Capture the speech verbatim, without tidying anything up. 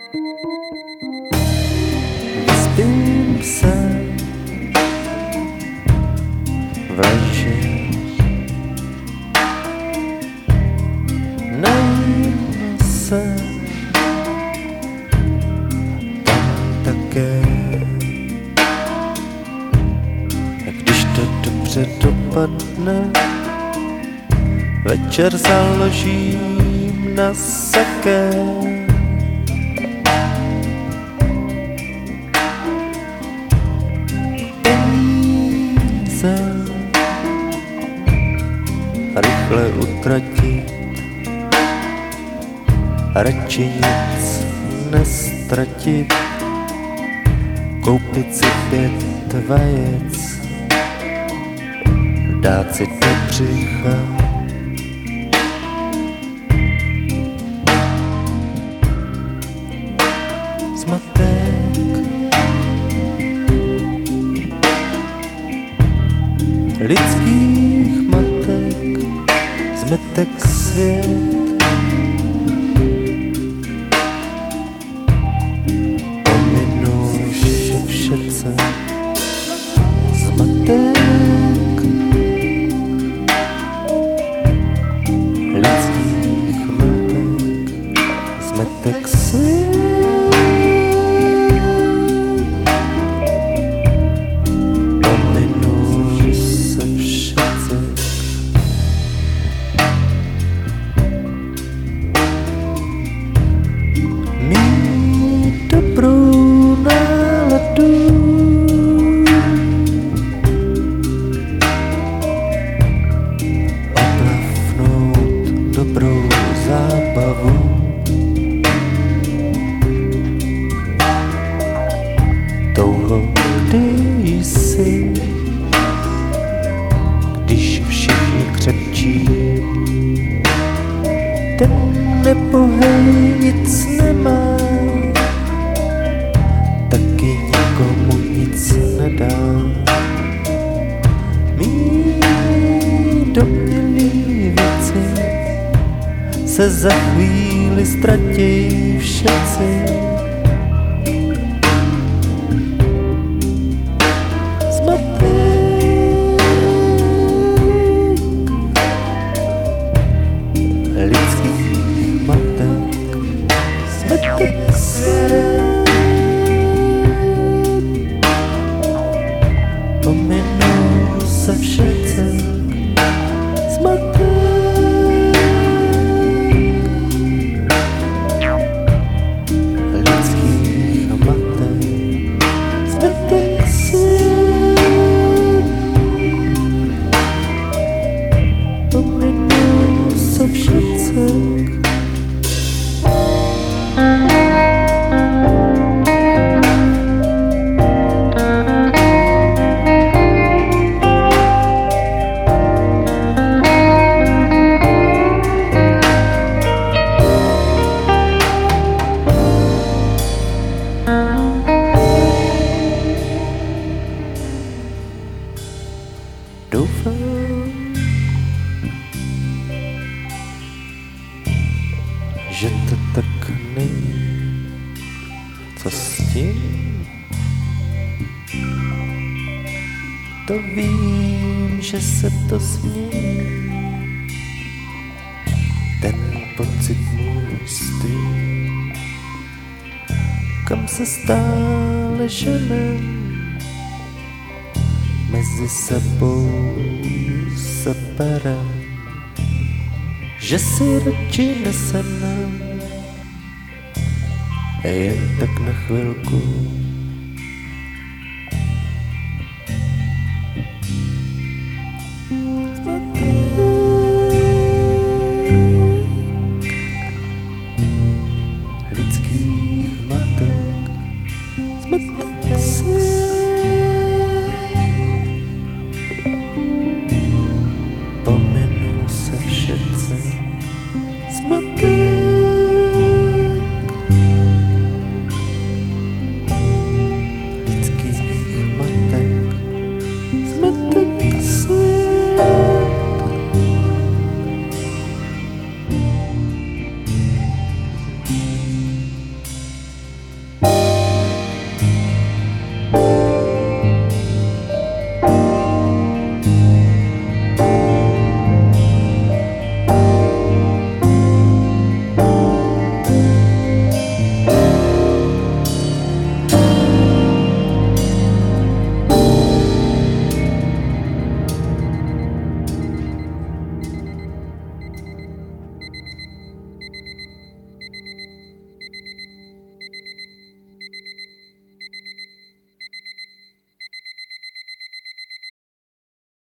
Vyspím se v leži, najím se tam také. Když to dobře dopadne, večer založím na saké. Peníze rychle utratit, radši nic nestratit, koupit si pět vajec, dát si do břicha. Zmatek lidských matek, zmetek svět, pominul vše všece. Zmatek lidských matek, zmetek svět. Dobrou náladu, opravnout dobrou zábavu, touho kdysi, když všichni křepčí, ten nebohej nic nemá, taky nikomu nic nedá. Mí domnělý věci se za chvíli ztratějí všetci. Zmatek lidských matek, zmatek svět, pominul se všetci. Zmatek lidských matek, zmatek svět, pominul se všetci. Doufám, že to tak není. Co s tím? To vím, že se to změní. Ten pocit můství, kam se stále ženem, mezi sebou se perem, že si radši nesednem, jen tak na chvilku